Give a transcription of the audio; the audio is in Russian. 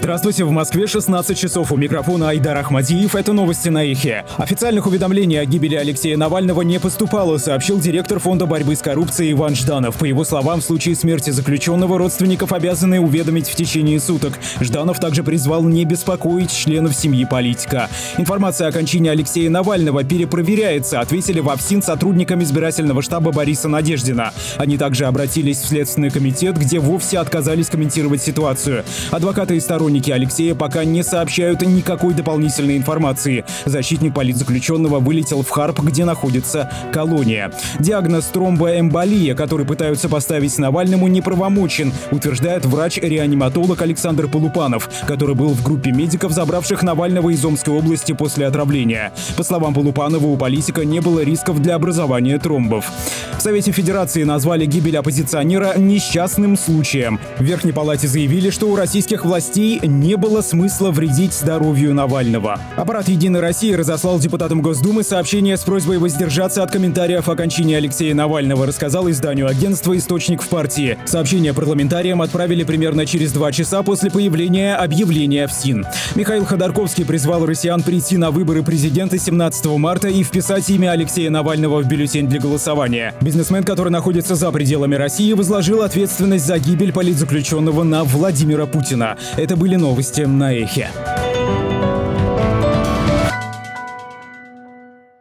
Здравствуйте, в Москве 16 часов, у микрофона Айдар Ахмадиев, это новости на Эхе. Официальных уведомлений о гибели Алексея Навального не поступало, сообщил директор Фонда борьбы с коррупцией Иван Жданов. По его словам, в случае смерти заключенного родственников обязаны уведомить в течение суток. Жданов также призвал не беспокоить членов семьи политика. Информация о кончине Алексея Навального перепроверяется, ответили в ФСИН сотрудникам избирательного штаба Бориса Надеждина. Они также обратились в Следственный комитет, где вовсе отказались комментировать ситуацию. Адвокаты и сторонники Алексея пока не сообщают никакой дополнительной информации. Защитник политзаключенного вылетел в Харп, где находится колония. Диагноз тромбоэмболия, который пытаются поставить Навальному, неправомочен, утверждает врач-реаниматолог Александр Полупанов, который был в группе медиков, забравших Навального из Омской области после отравления. По словам Полупанова, у политика не было рисков для образования тромбов. В Совете Федерации назвали гибель оппозиционера несчастным случаем. В Верхней Палате заявили, что у российских властей не было смысла вредить здоровью Навального. Аппарат «Единой России» разослал депутатам Госдумы сообщение с просьбой воздержаться от комментариев о кончине Алексея Навального, рассказал изданию агентства «Источник в партии». Сообщение парламентариям отправили примерно через 2 часа после появления объявления ФСИН. Михаил Ходорковский призвал россиян прийти на выборы президента 17 марта и вписать имя Алексея Навального в бюллетень для голосования. Бизнесмен, который находится за пределами России, возложил ответственность за гибель политзаключенного на Владимира Путина. Это были новости на Эхе.